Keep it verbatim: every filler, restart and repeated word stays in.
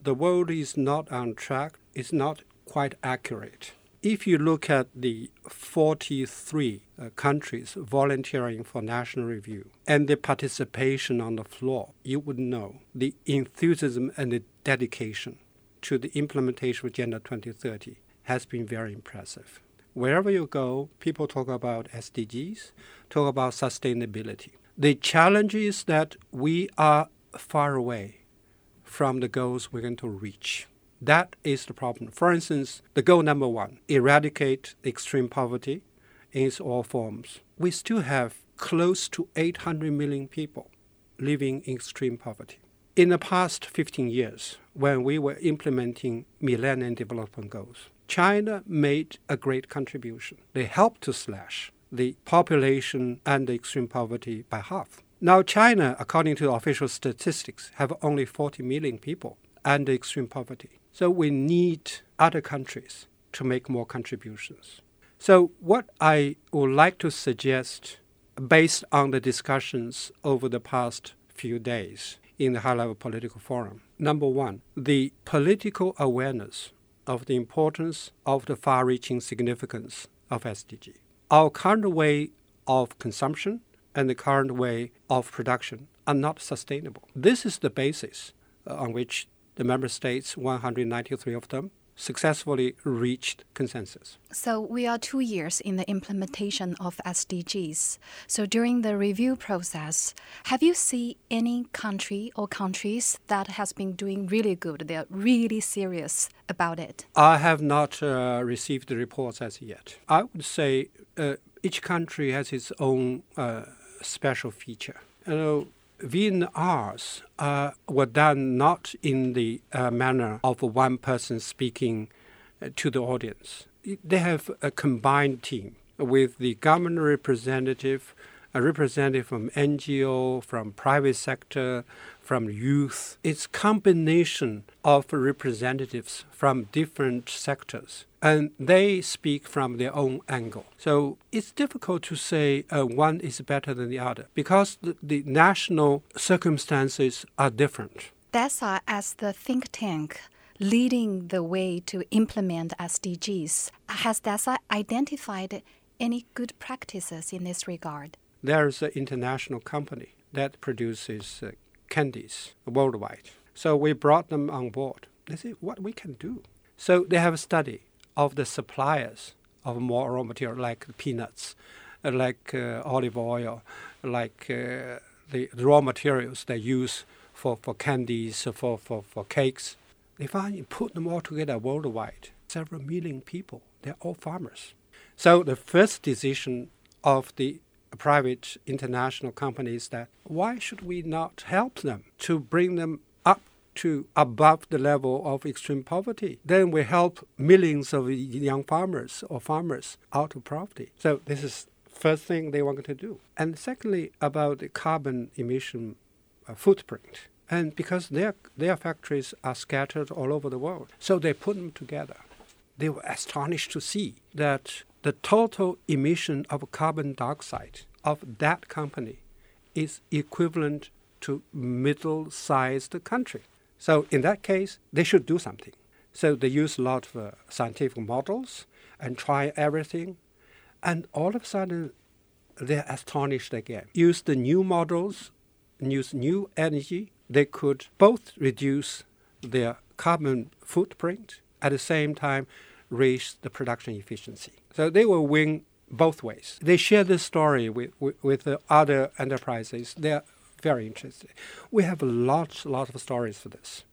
the world is not on track is not quite accurate. If you look at the forty-three uh, countries volunteering for national review and the participation on the floor, you would know the enthusiasm and the dedication to the implementation of Agenda twenty thirty has been very impressive. Wherever you go, people talk about S D Gs, talk about sustainability. The challenge is that we are far away from the goals we're going to reach. That is the problem. For instance, the goal number one, eradicate extreme poverty in its all forms. We still have close to eight hundred million people living in extreme poverty. In the past fifteen years, when we were implementing Millennium Development Goals, China made a great contribution. They helped to slash the population and the extreme poverty by half. Now China, according to official statistics, have only forty million people under extreme poverty. So we need other countries to make more contributions. So what I would like to suggest, based on the discussions over the past few days in the high-level political forum, number one, the political awareness of the importance of the far-reaching significance of S D G. Our current way of consumption and the current way of production are not sustainable. This is the basis on which the member states, one hundred ninety-three of them, successfully reached consensus. So we are two years in the implementation of S D Gs. So during the review process, have you seen any country or countries that has been doing really good? They're really serious about it. I have not uh, received the reports as yet. I would say uh, each country has its own uh, special feature. You know, V N Rs uh, were done not in the uh, manner of one person speaking uh, to the audience. They have a combined team with the government representative, a representative from N G O, from private sector, from youth. It's combination of representatives from different sectors, and they speak from their own angle. So it's difficult to say uh, one is better than the other because the, the national circumstances are different. D E S A, as the think tank leading the way to implement S D Gs, has D E S A identified any good practices in this regard? There's an international company that produces uh, candies worldwide. So we brought them on board. They say what we can do. So they have a study of the suppliers of more raw material like peanuts, uh, like uh, olive oil, like uh, the, the raw materials they use for, for candies, for, for, for cakes. They finally put them all together worldwide. Several million people, they're all farmers. So the first decision of the private international companies that why should we not help them to bring them up to above the level of extreme poverty? Then we help millions of young farmers or farmers out of poverty. So this is first thing they wanted to do. And secondly, about the carbon emission uh, footprint. And because their their factories are scattered all over the world, so they put them together. They were astonished to see that the total emission of carbon dioxide of that company is equivalent to middle-sized country. So in that case, they should do something. So they use a lot of uh, scientific models and try everything. And all of a sudden, they're astonished again. Use the new models, use new energy. They could both reduce their carbon footprint at the same time raise the production efficiency. So they will win both ways. They share this story with, with, with the other enterprises. They're very interested. We have lots, lots of stories for this.